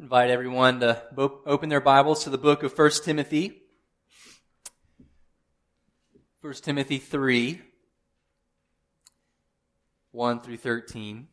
invite everyone to open their Bibles to the book of 1 Timothy. 1 Timothy 3, 1 through 13.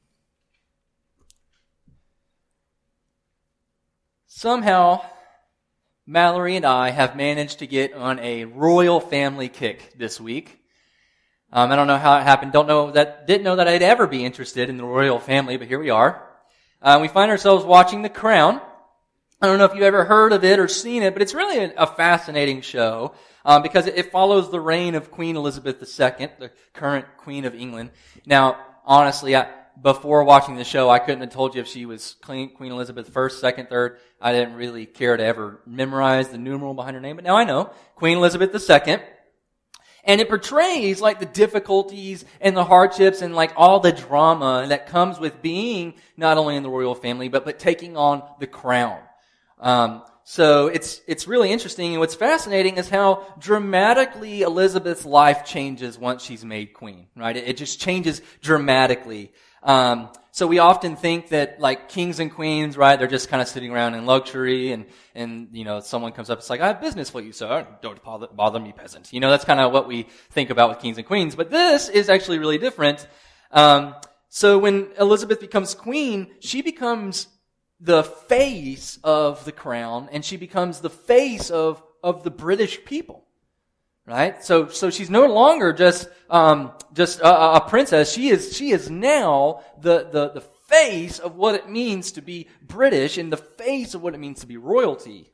Somehow, Mallory and I have managed to get on a royal family kick this week. I don't know how it happened. Didn't know that I'd ever be interested in the royal family, but here we are. We find ourselves watching The Crown. I don't know if you've ever heard of it or seen it, but it's really a fascinating show because it follows the reign of Queen Elizabeth II, the current Queen of England. Now, honestly, before watching the show, I couldn't have told you if she was Queen Elizabeth first, second, third. I didn't really care to ever memorize the numeral behind her name, but now I know. Queen Elizabeth II. And it portrays like the difficulties and the hardships and like all the drama that comes with being not only in the royal family, but taking on the crown. So it's really interesting. And what's fascinating is how dramatically Elizabeth's life changes once she's made queen, right? It just changes dramatically. So we often think that like kings and queens, right, they're just kind of sitting around in luxury and you know, someone comes up, it's like, I have business for you, so don't bother me, peasant. You know, that's kind of what we think about with kings and queens. But this is actually really different. So when Elizabeth becomes queen, she becomes the face of the crown, and she becomes the face of the British people. Right? So she's no longer just a princess. She is now the face of what it means to be British and the face of what it means to be royalty.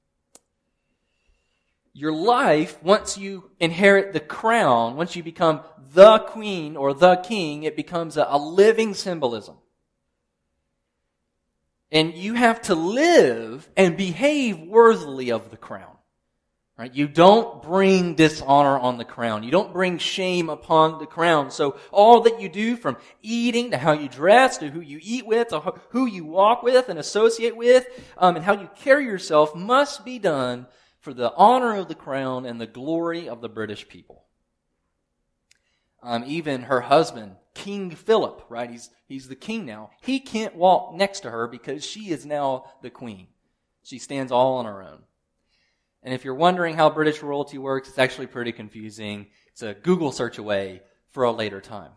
Your life, once you inherit the crown, once you become the queen or the king, it becomes a living symbolism. And you have to live and behave worthily of the crown. Right? You don't bring dishonor on the crown. You don't bring shame upon the crown. So all that you do, from eating to how you dress to who you eat with to who you walk with and associate with, and how you carry yourself must be done for the honor of the crown and the glory of the British people. Even her husband, King Philip, right? He's the king now. He can't walk next to her because she is now the queen. She stands all on her own. And if you're wondering how British royalty works, it's actually pretty confusing. It's a Google search away for a later time.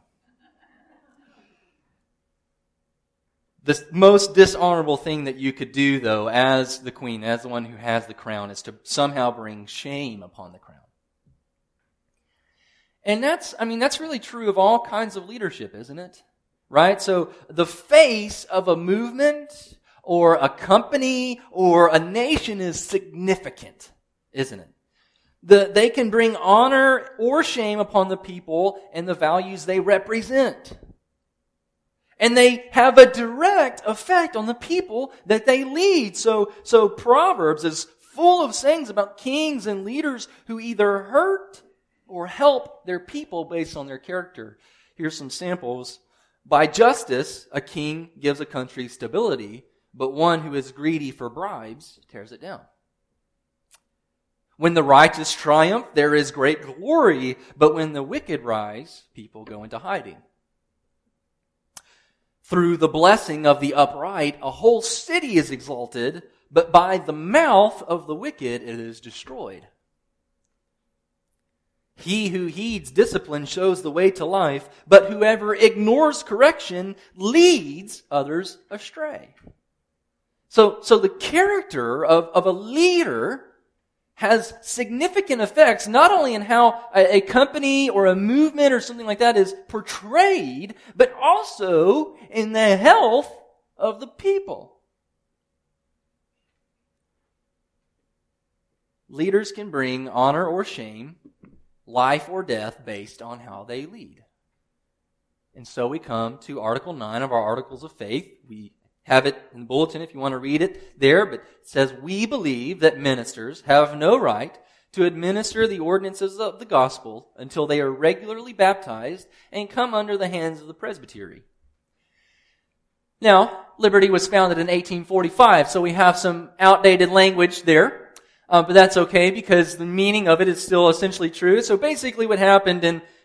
The most dishonorable thing that you could do, though, as the queen, as the one who has the crown, is to somehow bring shame upon the crown. And that's really true of all kinds of leadership, isn't it? Right? So the face of a movement or a company or a nation is significant, isn't it? They can bring honor or shame upon the people and the values they represent. And they have a direct effect on the people that they lead. So Proverbs is full of sayings about kings and leaders who either hurt or help their people based on their character. Here's some samples. By justice, a king gives a country stability, but one who is greedy for bribes tears it down. When the righteous triumph, there is great glory, but when the wicked rise, people go into hiding. Through the blessing of the upright, a whole city is exalted, but by the mouth of the wicked it is destroyed. He who heeds discipline shows the way to life, but whoever ignores correction leads others astray. So the character of a leader has significant effects, not only in how a company or a movement or something like that is portrayed, but also in the health of the people. Leaders can bring honor or shame, life or death, based on how they lead. And so we come to Article 9 of our Articles of Faith. We have it in the bulletin if you want to read it there, but it says, we believe that ministers have no right to administer the ordinances of the gospel until they are regularly baptized and come under the hands of the presbytery. Now, Liberty was founded in 1845, so we have some outdated language there, but that's okay because the meaning of it is still essentially true. So basically what happened in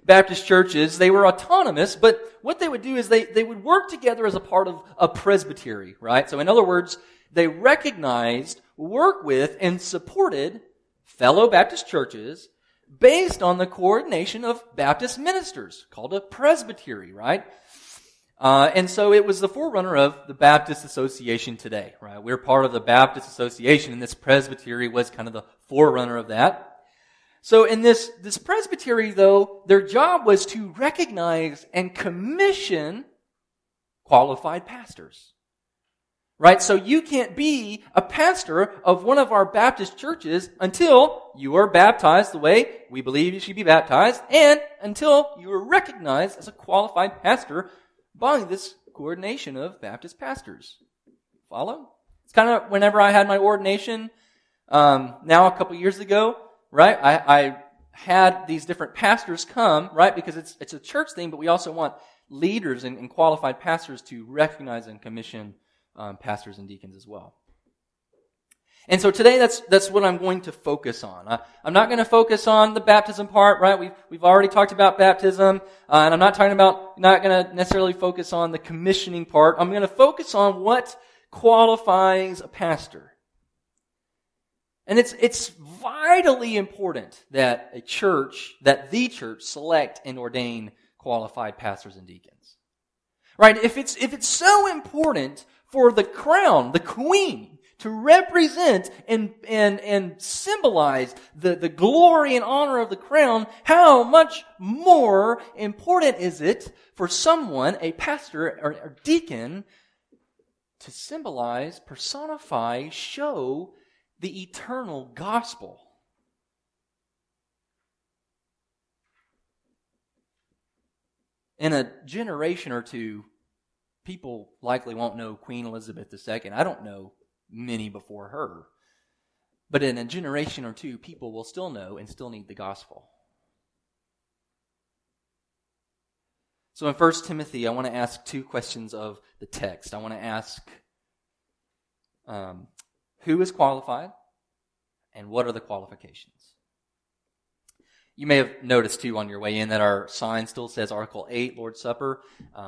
Baptist churches, they were autonomous, but what they would do is they would work together as a part of a presbytery, right? So in other words, they recognized, worked with, and supported fellow Baptist churches based on the coordination of Baptist ministers, called a presbytery, right? And so it was the forerunner of the Baptist Association today, right? We're part of the Baptist Association, and this presbytery was kind of the forerunner of that. So in this presbytery, though, their job was to recognize and commission qualified pastors. Right? So you can't be a pastor of one of our Baptist churches until you are baptized the way we believe you should be baptized, and until you are recognized as a qualified pastor by this coordination of Baptist pastors. Follow? It's kind of whenever I had my ordination, now a couple years ago, right? I had these different pastors come, right? Because it's a church thing, but we also want leaders and qualified pastors to recognize and commission pastors and deacons as well. And so today that's what I'm going to focus on. I'm not going to focus on the baptism part, right? We've already talked about baptism, and I'm not going to necessarily focus on the commissioning part. I'm going to focus on what qualifies a pastor. And it's vitally important that the church select and ordain qualified pastors and deacons. Right? If it's so important for the crown, the queen, to represent and symbolize the glory and honor of the crown, how much more important is it for someone, a pastor or deacon, to symbolize, personify, show the eternal gospel? In a generation or two, people likely won't know Queen Elizabeth II. I don't know many before her. But in a generation or two, people will still know and still need the gospel. So in 1 Timothy, I want to ask two questions of the text. I want to ask, who is qualified, and what are the qualifications? You may have noticed, too, on your way in that our sign still says Article 8, Lord's Supper.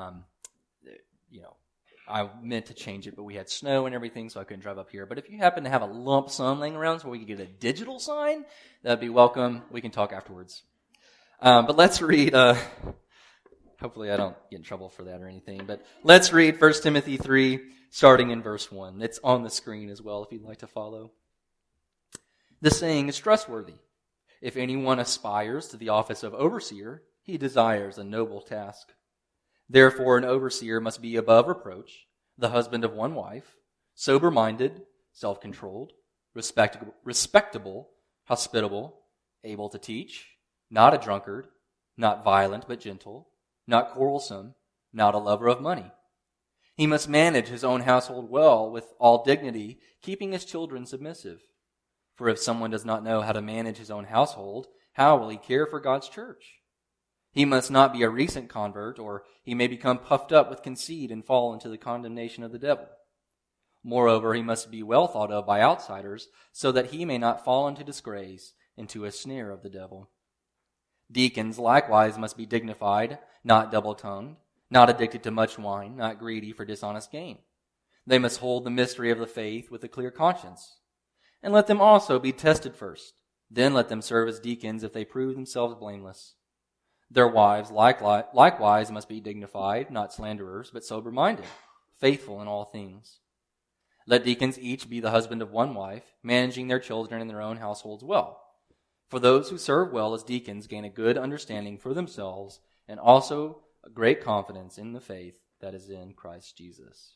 I meant to change it, but we had snow and everything, so I couldn't drive up here. But if you happen to have a lump sum laying around so we could get a digital sign, that'd be welcome. We can talk afterwards. But let's read, hopefully I don't get in trouble for that or anything, but let's read 1 Timothy 3, starting in verse 1. It's on the screen as well if you'd like to follow. The saying is trustworthy. If anyone aspires to the office of overseer, he desires a noble task. Therefore, an overseer must be above reproach, the husband of one wife, sober-minded, self-controlled, respectable, hospitable, able to teach, not a drunkard, not violent but gentle, not quarrelsome, not a lover of money. He must manage his own household well with all dignity, keeping his children submissive. For if someone does not know how to manage his own household, how will he care for God's church? He must not be a recent convert, or he may become puffed up with conceit and fall into the condemnation of the devil. Moreover, he must be well thought of by outsiders, so that he may not fall into disgrace, into a snare of the devil. Deacons likewise must be dignified, not double-tongued, not addicted to much wine, not greedy for dishonest gain. They must hold the mystery of the faith with a clear conscience. And let them also be tested first. Then let them serve as deacons if they prove themselves blameless. Their wives likewise must be dignified, not slanderers, but sober-minded, faithful in all things. Let deacons each be the husband of one wife, managing their children and their own households well. For those who serve well as deacons gain a good understanding for themselves and also a great confidence in the faith that is in Christ Jesus.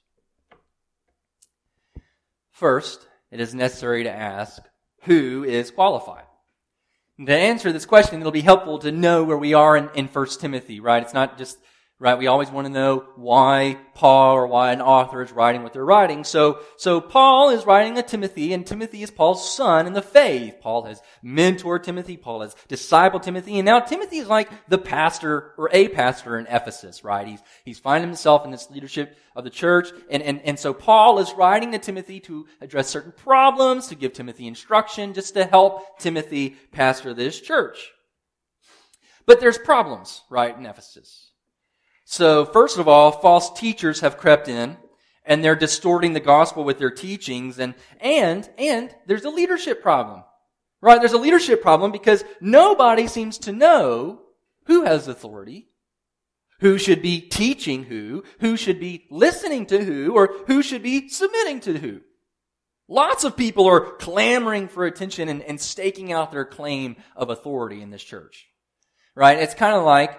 First, it is necessary to ask, who is qualified? And to answer this question, it'll be helpful to know where we are in 1 Timothy, right? It's not just, right, we always want to know why Paul or why an author is writing what they're writing. So Paul is writing to Timothy, and Timothy is Paul's son in the faith. Paul has mentored Timothy, Paul has discipled Timothy, and now Timothy is like the pastor or a pastor in Ephesus, right? He's finding himself in this leadership of the church, and so Paul is writing to Timothy to address certain problems, to give Timothy instruction, just to help Timothy pastor this church. But there's problems, right, in Ephesus. So, first of all, false teachers have crept in, and they're distorting the gospel with their teachings, and there's a leadership problem. Right? There's a leadership problem because nobody seems to know who has authority, who should be teaching who should be listening to who, or who should be submitting to who. Lots of people are clamoring for attention and staking out their claim of authority in this church. Right? It's kind of like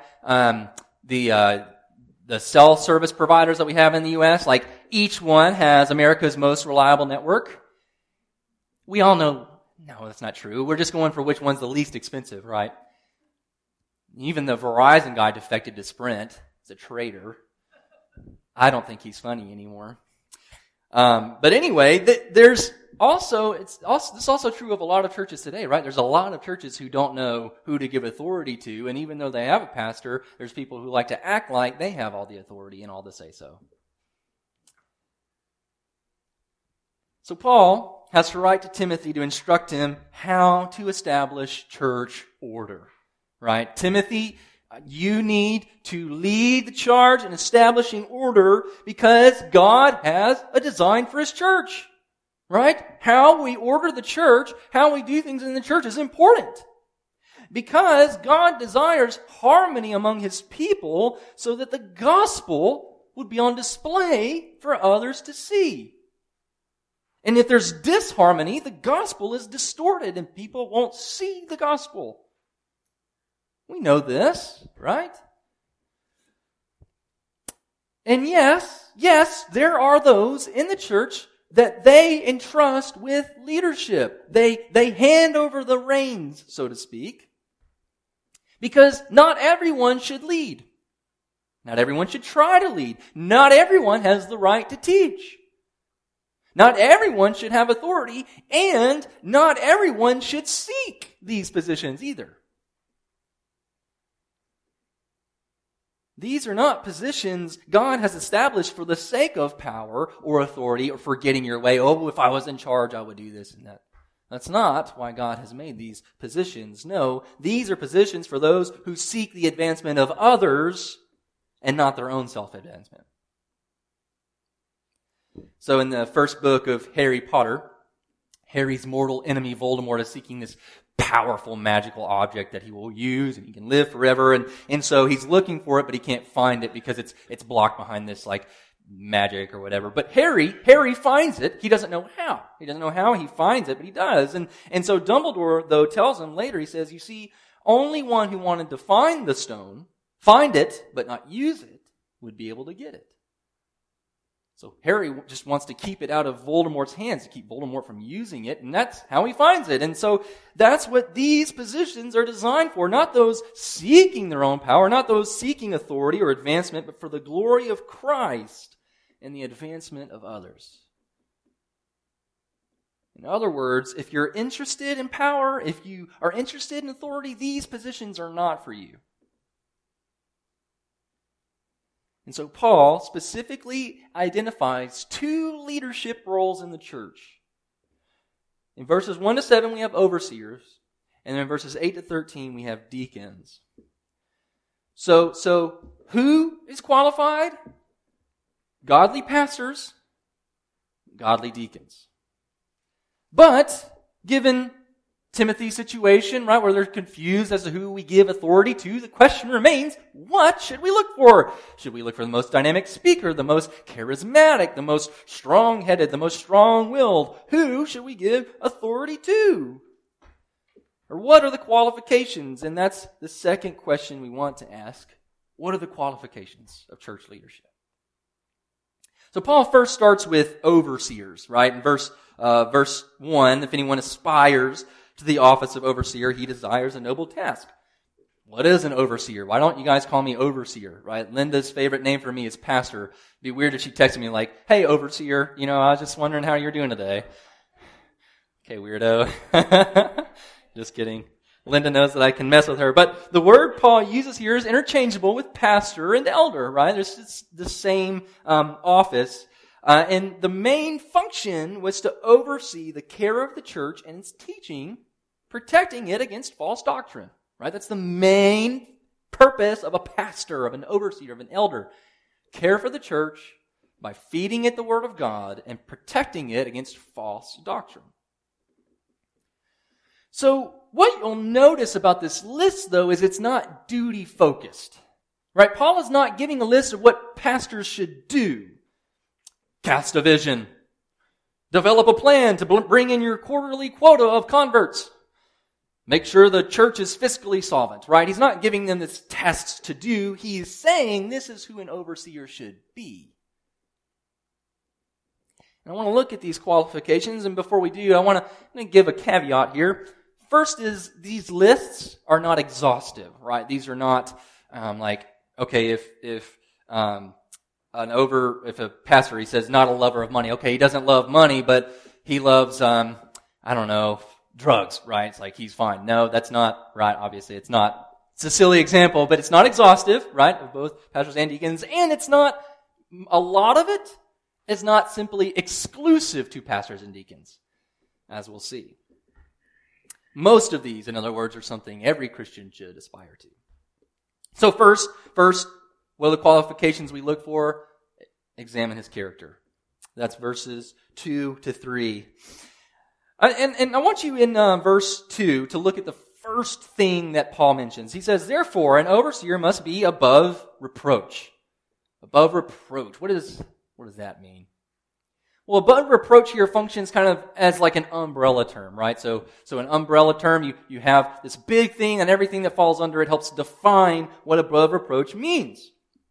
the cell service providers that we have in the U.S. Like each one has America's most reliable network. We all know, no, that's not true. We're just going for which one's the least expensive, right? Even the Verizon guy defected to Sprint. He's a traitor. I don't think he's funny anymore. But anyway, this is also true of a lot of churches today, right? There's a lot of churches who don't know who to give authority to, and even though they have a pastor, there's people who like to act like they have all the authority and all the say-so. So Paul has to write to Timothy to instruct him how to establish church order, right? Timothy, you need to lead the charge in establishing order because God has a design for His church, right? How we order the church, how we do things in the church is important because God desires harmony among His people so that the gospel would be on display for others to see. And if there's disharmony, the gospel is distorted and people won't see the gospel. We know this, right? And yes, there are those in the church that they entrust with leadership. They hand over the reins, so to speak, because not everyone should lead. Not everyone should try to lead. Not everyone has the right to teach. Not everyone should have authority, and not everyone should seek these positions either. These are not positions God has established for the sake of power or authority or for getting your way. Oh, if I was in charge, I would do this and that. That's not why God has made these positions. No, these are positions for those who seek the advancement of others and not their own self-advancement. So in the first book of Harry Potter, Harry's mortal enemy Voldemort is seeking this powerful magical object that he will use and he can live forever. And so he's looking for it, but he can't find it because it's blocked behind this like magic or whatever. But Harry finds it. He doesn't know how. He doesn't know how he finds it, but he does. And so Dumbledore, though, tells him later, he says, you see, only one who wanted to find the stone, find it, but not use it, would be able to get it. So Harry just wants to keep it out of Voldemort's hands, to keep Voldemort from using it, and that's how he finds it. And so that's what these positions are designed for, not those seeking their own power, not those seeking authority or advancement, but for the glory of Christ and the advancement of others. In other words, if you're interested in power, if you are interested in authority, these positions are not for you. And so Paul specifically identifies two leadership roles in the church. In verses 1 to 7, we have overseers. And in verses 8 to 13, we have deacons. So who is qualified? Godly pastors, godly deacons. But, given Timothy's situation, right, where they're confused as to who we give authority to, the question remains, what should we look for? Should we look for the most dynamic speaker, the most charismatic, the most strong-headed, the most strong-willed? Who should we give authority to? Or what are the qualifications? And that's the second question we want to ask. What are the qualifications of church leadership? So Paul first starts with overseers, right? In verse 1, if anyone aspires to the office of overseer, he desires a noble task. What is an overseer? Why don't you guys call me overseer, right? Linda's favorite name for me is pastor. It'd be weird if she texted me like, hey, overseer, I was just wondering how you're doing today. Okay, weirdo. Just kidding. Linda knows that I can mess with her. But the word Paul uses here is interchangeable with pastor and elder, right? There's the same office. And the main function was to oversee the care of the church and its teaching, protecting it against false doctrine, right? That's the main purpose of a pastor, of an overseer, of an elder. Care for the church by feeding it the Word of God and protecting it against false doctrine. So what you'll notice about this list, though, is it's not duty-focused. Right? Paul is not giving a list of what pastors should do. Cast a vision. Develop a plan to bring in your quarterly quota of converts. Make sure the church is fiscally solvent, right? He's not giving them this tasks to do. He's saying this is who an overseer should be. And I want to look at these qualifications, and before we do, I'm going to give a caveat here. First is these lists are not exhaustive, right? These are not okay, if a pastor, he says not a lover of money. Okay, he doesn't love money, but he loves, drugs, right? It's like he's fine. No, that's not right. Obviously, it's not. It's a silly example, but it's not exhaustive, right? Of both pastors and deacons, and it's not, a lot of it is not simply exclusive to pastors and deacons, as we'll see. Most of these, in other words, are something every Christian should aspire to. So first, what are the qualifications we look for? Examine his character. That's verses 2 to 3. And I want you in verse 2 to look at the first thing that Paul mentions. He says, therefore, an overseer must be above reproach. Above reproach. What does that mean? Well, above reproach here functions kind of as like an umbrella term, right? So an umbrella term, you have this big thing, and everything that falls under it helps define what above reproach means.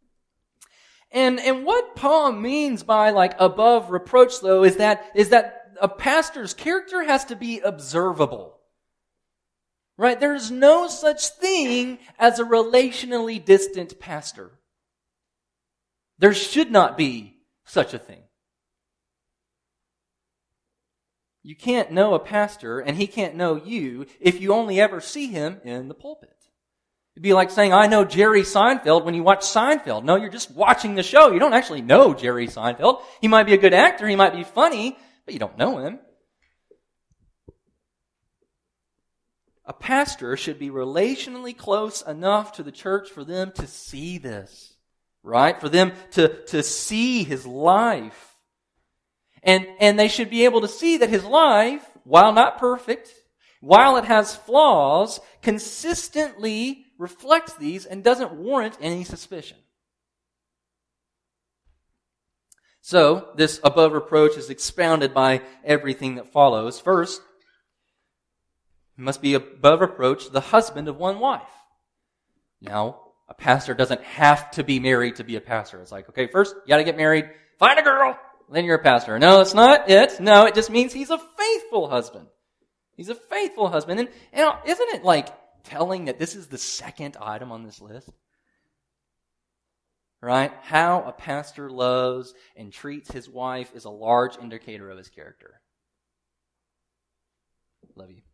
And what Paul means by like above reproach, though, is that a pastor's character has to be observable. Right? There's no such thing as a relationally distant pastor. There should not be such a thing. You can't know a pastor, and he can't know you, if you only ever see him in the pulpit. It'd be like saying, I know Jerry Seinfeld when you watch Seinfeld. No, you're just watching the show. You don't actually know Jerry Seinfeld. He might be a good actor, he might be funny, but you don't know him. A pastor should be relationally close enough to the church for them to see this, right? For them to see his life. And they should be able to see that his life, while not perfect, while it has flaws, consistently reflects these and doesn't warrant any suspicion. So, this above reproach is expounded by everything that follows. First, he must be above reproach the husband of one wife. Now, a pastor doesn't have to be married to be a pastor. It's like, okay, first, you gotta get married, find a girl, then you're a pastor. No, it's not it. No, it just means he's a faithful husband. He's a faithful husband. And isn't it like telling that this is the second item on this list? Right? How a pastor loves and treats his wife is a large indicator of his character. Love you.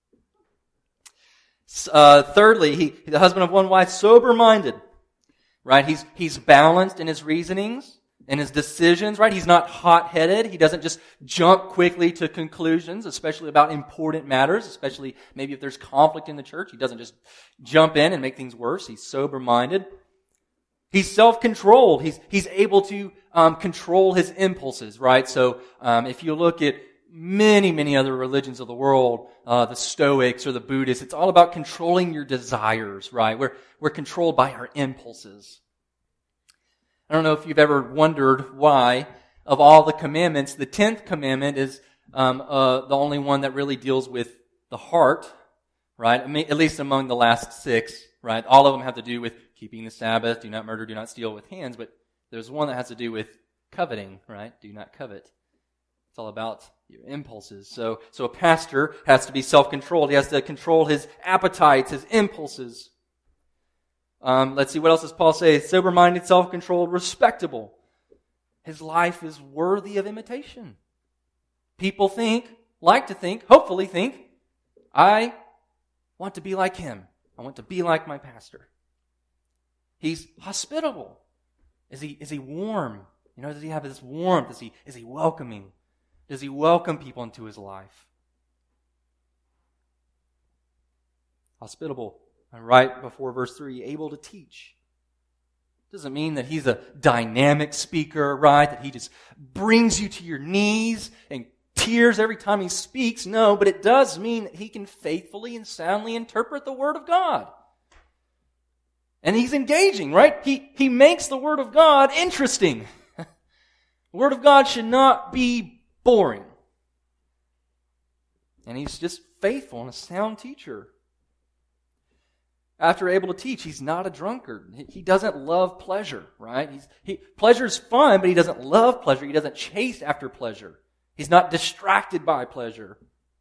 Thirdly, the husband of one wife, sober-minded. Right? He's balanced in his reasonings, in his decisions, right? He's not hot-headed. He doesn't just jump quickly to conclusions, especially about important matters, especially maybe if there's conflict in the church. He doesn't just jump in and make things worse. He's sober-minded. He's self-controlled. He's able to control his impulses, right? So if you look at many other religions of the world, the Stoics or the Buddhists, it's all about controlling your desires, right? We're controlled by our impulses. I don't know if you've ever wondered why, of all the commandments, the 10th commandment is the only one that really deals with the heart, right? I mean, at least among the last 6, right? All of them have to do with keeping the Sabbath, do not murder, do not steal with hands, but there's one that has to do with coveting, right? Do not covet. It's all about your impulses. So a pastor has to be self-controlled. He has to control his appetites, his impulses. Let's see, what else does Paul say? Sober-minded, self-controlled, respectable. His life is worthy of imitation. People hopefully think, I want to be like him. I want to be like my pastor. He's hospitable. Is he warm? Does he have this warmth? Is he welcoming? Does he welcome people into his life? Hospitable. And right before verse 3, able to teach. Doesn't mean that he's a dynamic speaker, right? That he just brings you to your knees and tears every time he speaks. No, but it does mean that he can faithfully and soundly interpret the Word of God. And he's engaging, right? He makes the Word of God interesting. The Word of God should not be boring. And he's just faithful and a sound teacher. After able to teach, he's not a drunkard. He doesn't love pleasure, right? Pleasure's fun, but he doesn't love pleasure. He doesn't chase after pleasure. He's not distracted by pleasure.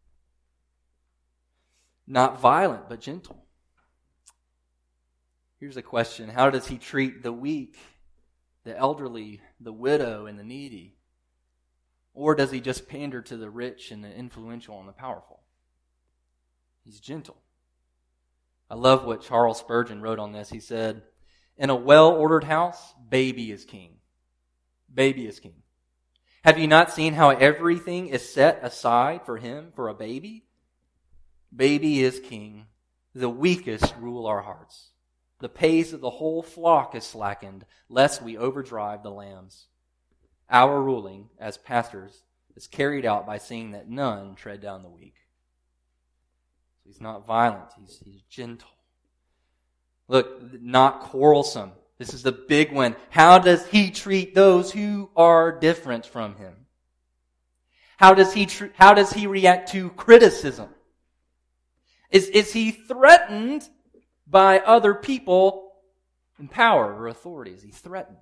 Not violent, but gentle. Here's a question. How does he treat the weak, the elderly, the widow, and the needy? Or does he just pander to the rich and the influential and the powerful? He's gentle. I love what Charles Spurgeon wrote on this. He said, in a well-ordered house, baby is king. Baby is king. Have you not seen how everything is set aside for him, for a baby? Baby is king. The weakest rule our hearts. The pace of the whole flock is slackened, lest we overdrive the lambs. Our ruling, as pastors, is carried out by seeing that none tread down the weak. He's not violent. He's gentle. Look, not quarrelsome. This is the big one. How does he treat those who are different from him? How does he react to criticism? Is he threatened by other people in power or authority? Is he threatened?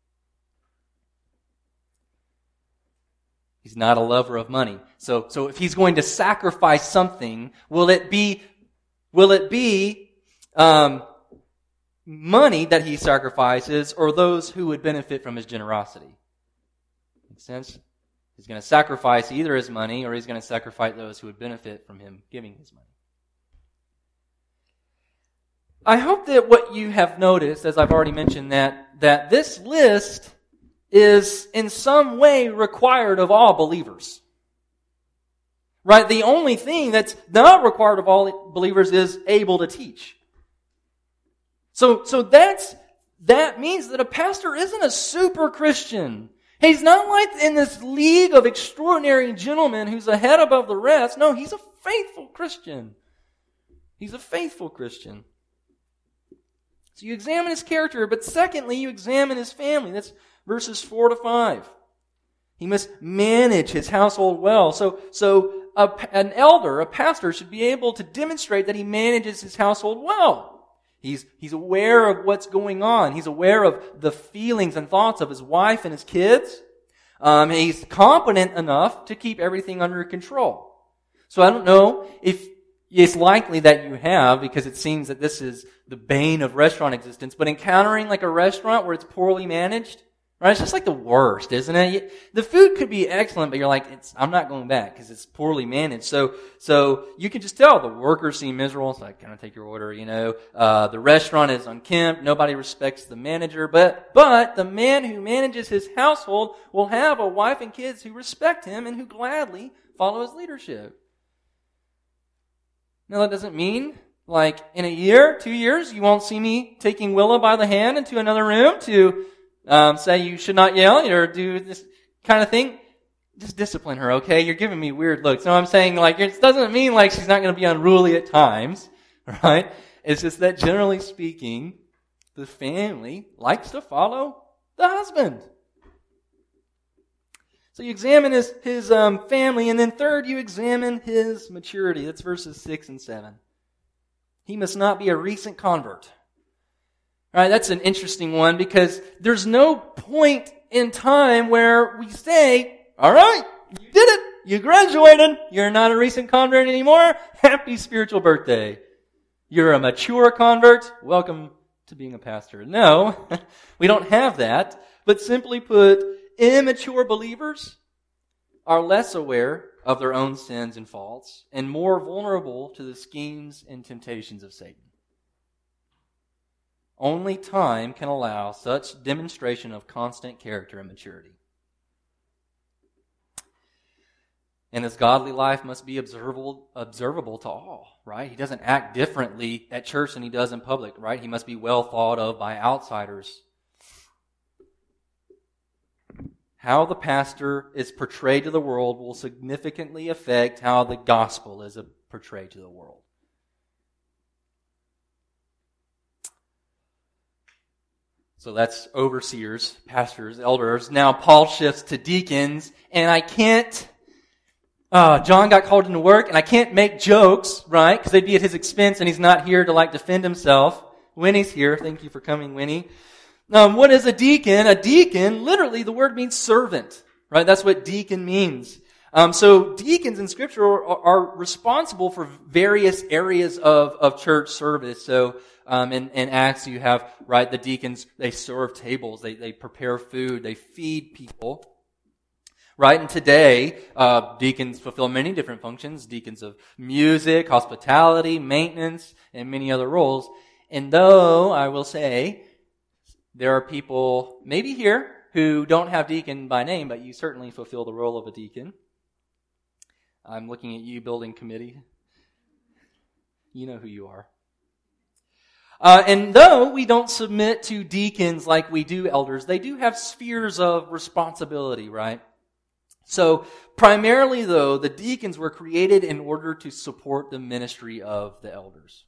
He's not a lover of money. So if he's going to sacrifice something, will it be money that he sacrifices, or those who would benefit from his generosity? Makes sense? He's going to sacrifice either his money, or he's going to sacrifice those who would benefit from him giving his money. I hope that what you have noticed, as I've already mentioned, that this list is in some way required of all believers. Right? The only thing that's not required of all believers is able to teach. So that means that a pastor isn't a super Christian. He's not like in this league of extraordinary gentlemen who's a head above the rest. No, he's a faithful Christian. He's a faithful Christian. So you examine his character, but secondly, you examine his family. That's verses 4 to 5. He must manage his household well. So an elder, a pastor, should be able to demonstrate that he manages his household well. He's aware of what's going on. He's aware of the feelings and thoughts of his wife and his kids. He's competent enough to keep everything under control. So I don't know if it's likely that you have, because it seems that this is the bane of restaurant existence, but encountering like a restaurant where it's poorly managed, right? It's just like the worst, isn't it? The food could be excellent, but you're like, I'm not going back because it's poorly managed. So you can just tell the workers seem miserable. It's like, can I take your order? The restaurant is unkempt. Nobody respects the manager, but the man who manages his household will have a wife and kids who respect him and who gladly follow his leadership. Now that doesn't mean, like, in a year, 2 years, you won't see me taking Willa by the hand into another room to say you should not yell or do this kind of thing. Just discipline her, okay? You're giving me weird looks. No, I'm saying, like, it doesn't mean like she's not going to be unruly at times, right? It's just that generally speaking, the family likes to follow the husband. So you examine his family, and then third, you examine his maturity. That's verses 6 and 7. He must not be a recent convert. All right, that's an interesting one, because there's no point in time where we say, all right, you did it. You graduated. You're not a recent convert anymore. Happy spiritual birthday. You're a mature convert. Welcome to being a pastor. No, we don't have that. But simply put, immature believers are less aware of their own sins and faults and more vulnerable to the schemes and temptations of Satan. Only time can allow such demonstration of constant character and maturity. And his godly life must be observable to all, right? He doesn't act differently at church than he does in public, right? He must be well thought of by outsiders. How the pastor is portrayed to the world will significantly affect how the gospel is portrayed to the world. So that's overseers, pastors, elders. Now Paul shifts to deacons, and I can't... John got called into work, and I can't make jokes, right? Because they'd be at his expense, and he's not here to defend himself. Winnie's here. Thank you for coming, Winnie. What is a deacon? A deacon, literally, the word means servant, right? That's what deacon means. So deacons in Scripture are responsible for various areas of church service. So in Acts, you have, right, the deacons, they serve tables, they prepare food, they feed people. Right, and today, deacons fulfill many different functions, deacons of music, hospitality, maintenance, and many other roles. And though, I will say, there are people, maybe here, who don't have deacon by name, but you certainly fulfill the role of a deacon. I'm looking at you, building committee. You know who you are. And though we don't submit to deacons like we do elders, they do have spheres of responsibility, right? So, primarily though, the deacons were created in order to support the ministry of the elders.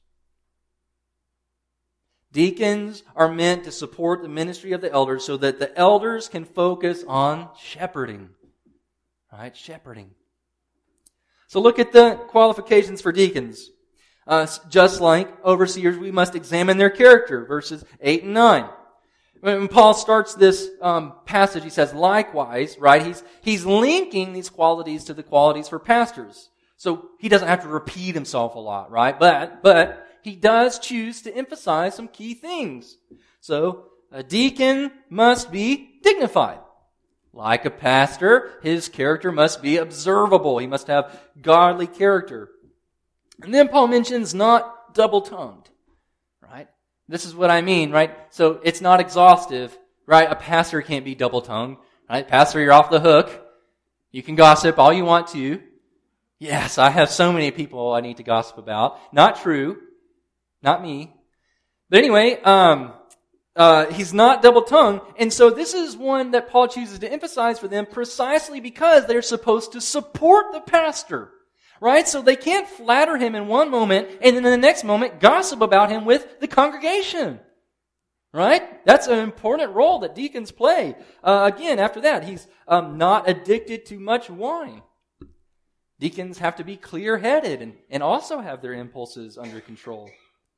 Deacons are meant to support the ministry of the elders so that the elders can focus on shepherding. Right? Shepherding. So look at the qualifications for deacons. Just like overseers, we must examine their character, verses 8 and 9. When Paul starts this passage, he says, likewise, right? He's linking these qualities to the qualities for pastors. So he doesn't have to repeat himself a lot, right? But he does choose to emphasize some key things. So a deacon must be dignified. Like a pastor, his character must be observable. He must have godly character. And then Paul mentions not double-tongued, right? This is what I mean, right? So it's not exhaustive, right? A pastor can't be double-tongued, right? Pastor, you're off the hook. You can gossip all you want to. Yes, I have so many people I need to gossip about. Not true. Not me. But anyway, he's not double-tongued. And so this is one that Paul chooses to emphasize for them precisely because they're supposed to support the pastor. Right? So they can't flatter him in one moment and then in the next moment gossip about him with the congregation. Right? That's an important role that deacons play. Again, after that, he's not addicted to much wine. Deacons have to be clear-headed and also have their impulses under control.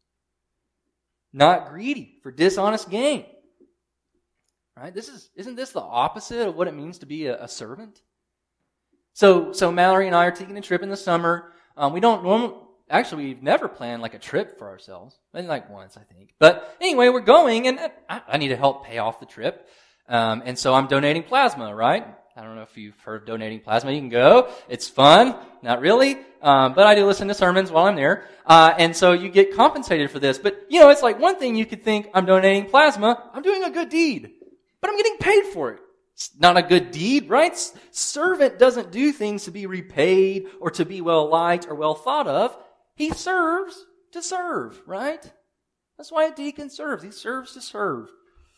Not greedy for dishonest gain. Right? Isn't this the opposite of what it means to be a servant? So Mallory and I are taking a trip in the summer. We've never planned a trip for ourselves. Maybe once, I think. But anyway, we're going, and I need to help pay off the trip. And so I'm donating plasma, right? I don't know if you've heard of donating plasma. You can go. It's fun. Not really. But I do listen to sermons while I'm there. And so you get compensated for this. But, it's one thing you could think, I'm donating plasma. I'm doing a good deed. But I'm getting paid for it. It's not a good deed, right? Servant doesn't do things to be repaid or to be well liked or well thought of. He serves to serve, right? That's why a deacon serves. He serves to serve.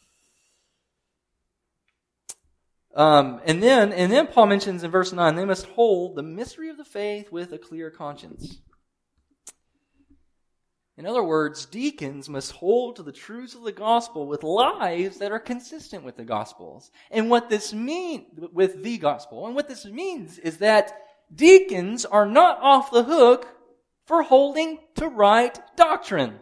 And then Paul mentions in verse 9, they must hold the mystery of the faith with a clear conscience. In other words, deacons must hold to the truths of the gospel with lives that are consistent with the gospels. And what this means with the gospel, and what this means is that deacons are not off the hook for holding to right doctrine.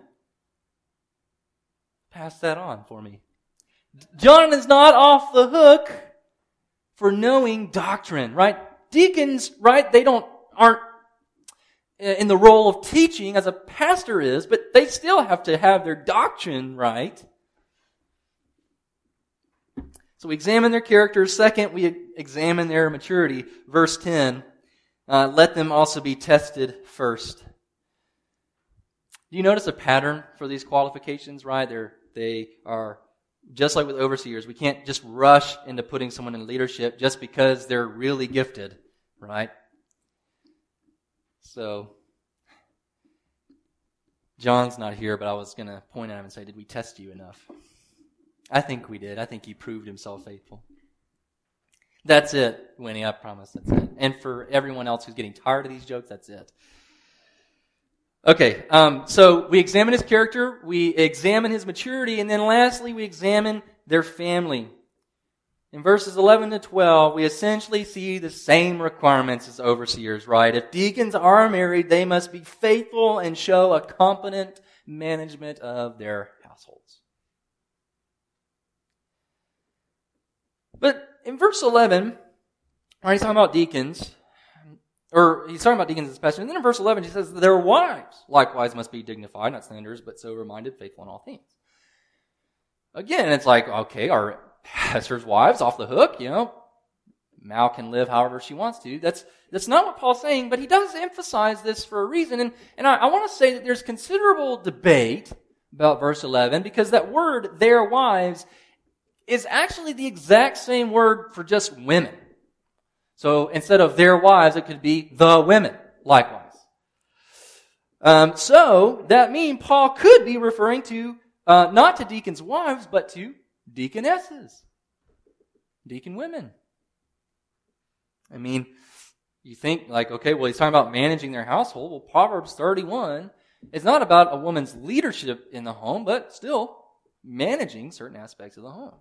Pass that on for me. John is not off the hook for knowing doctrine, right? Deacons, right, aren't in the role of teaching as a pastor is, but they still have to have their doctrine right. So we examine their character. Second, we examine their maturity. Verse 10, let them also be tested first. Do you notice a pattern for these qualifications, right? They are just like with overseers. We can't just rush into putting someone in leadership just because they're really gifted, right? So, John's not here, but I was going to point at him and say, did we test you enough? I think we did. I think he proved himself faithful. That's it, Winnie, I promise that's it. And for everyone else who's getting tired of these jokes, that's it. Okay, so we examine his character, we examine his maturity, and then lastly, we examine their family. In verses 11 to 12, we essentially see the same requirements as overseers, right? If deacons are married, they must be faithful and show a competent management of their households. But in verse 11, right, he's talking about deacons, or he's talking about deacons especially, and then in verse 11 he says, their wives likewise must be dignified, not slanderers, but sober-minded, faithful in all things. Again, it's like, okay, our pastors' wives off the hook, Mal can live however she wants to. That's not what Paul's saying, but he does emphasize this for a reason, and I want to say that there's considerable debate about verse 11, because that word, their wives, is actually the exact same word for just women. So instead of their wives, it could be the women, likewise. So that means Paul could be referring to, not to deacons' wives, but to deaconesses. Deacon women. I mean, you think like, okay, well, he's talking about managing their household. Well, Proverbs 31 is not about a woman's leadership in the home, but still managing certain aspects of the home.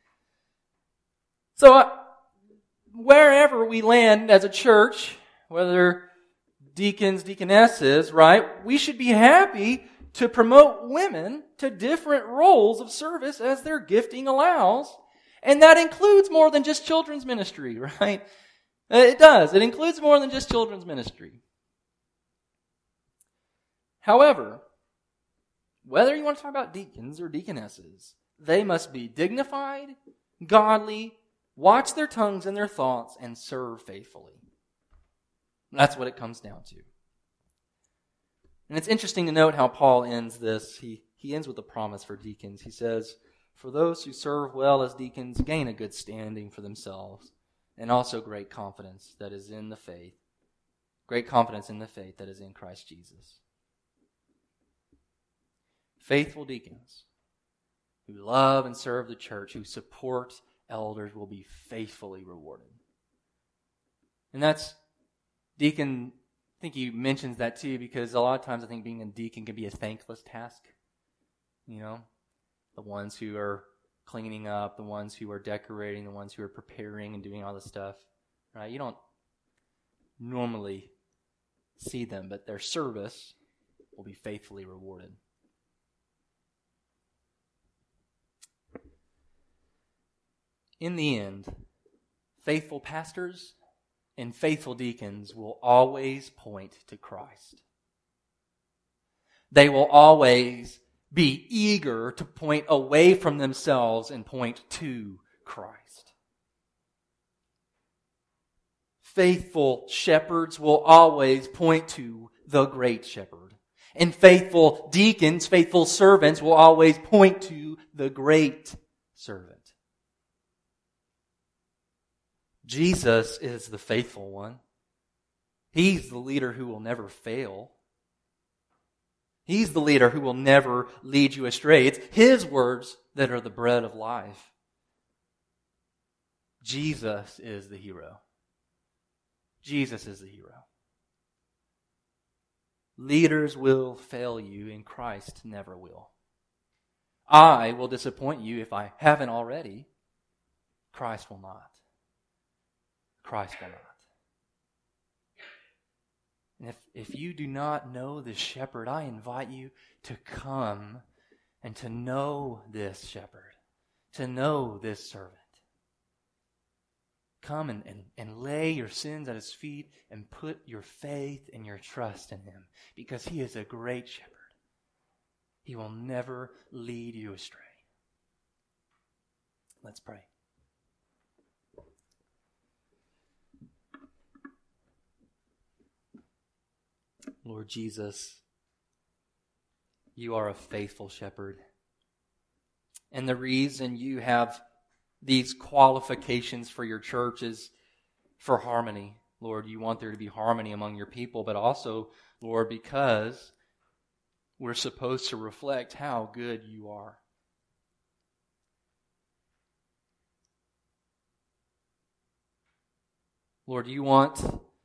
So, wherever we land as a church, whether deacons, deaconesses, right, we should be happy to promote women to different roles of service as their gifting allows. And that includes more than just children's ministry, right? It does. It includes more than just children's ministry. However, whether you want to talk about deacons or deaconesses, they must be dignified, godly, watch their tongues and their thoughts, and serve faithfully. That's what it comes down to. And it's interesting to note how Paul ends this. He ends with a promise for deacons. He says, for those who serve well as deacons gain a good standing for themselves, and also great confidence that is in the faith. Great confidence in the faith that is in Christ Jesus. Faithful deacons who love and serve the church, who support elders, will be faithfully rewarded. And that's deacon. I think he mentions that too, because a lot of times I think being a deacon can be a thankless task. The ones who are cleaning up, the ones who are decorating, the ones who are preparing and doing all this stuff, right? You don't normally see them, but their service will be faithfully rewarded. In the end, faithful pastors and faithful deacons will always point to Christ. They will always be eager to point away from themselves and point to Christ. Faithful shepherds will always point to the great shepherd. And faithful deacons, faithful servants will always point to the great servant. Jesus is the faithful one. He's the leader who will never fail. He's the leader who will never lead you astray. It's His words that are the bread of life. Jesus is the hero. Jesus is the hero. Leaders will fail you, and Christ never will. I will disappoint you if I haven't already. Christ will not. Christ will not. And if you do not know this shepherd, I invite you to come and to know this shepherd, to know this servant. Come and lay your sins at His feet and put your faith and your trust in Him, because He is a great shepherd. He will never lead you astray. Let's pray. Lord Jesus, You are a faithful shepherd. And the reason You have these qualifications for Your church is for harmony, Lord, you want there to be harmony among your people, but also, Lord, because we're supposed to reflect how good you are. Lord, you want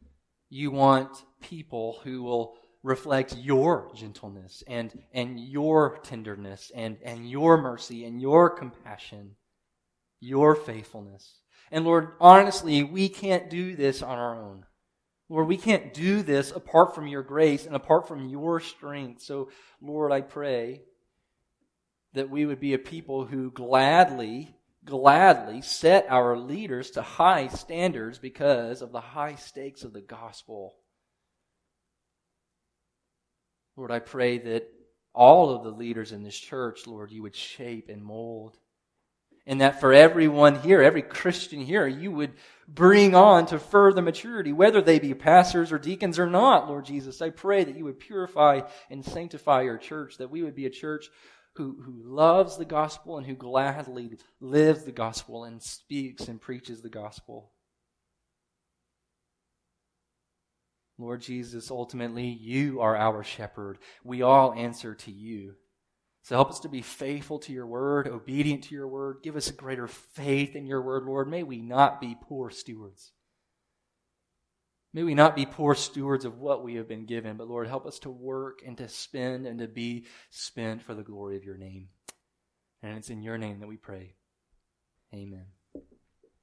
people who will reflect your gentleness and your tenderness and your mercy and your compassion, your faithfulness. And Lord, honestly, we can't do this on our own. Lord, we can't do this apart from your grace and apart from your strength. So, Lord, I pray that we would be a people who gladly set our leaders to high standards because of the high stakes of the gospel. Lord, I pray that all of the leaders in this church, Lord, you would shape and mold. And that for everyone here, every Christian here, you would bring on to further maturity, whether they be pastors or deacons or not, Lord Jesus. I pray that you would purify and sanctify your church, that we would be a church who loves the gospel and who gladly lives the gospel and speaks and preaches the gospel. Lord Jesus, ultimately, you are our shepherd. We all answer to you. So help us to be faithful to your word, obedient to your word. Give us a greater faith in your word, Lord. May we not be poor stewards. May we not be poor stewards of what we have been given, but Lord, help us to work and to spend and to be spent for the glory of your name. And it's in your name that we pray. Amen.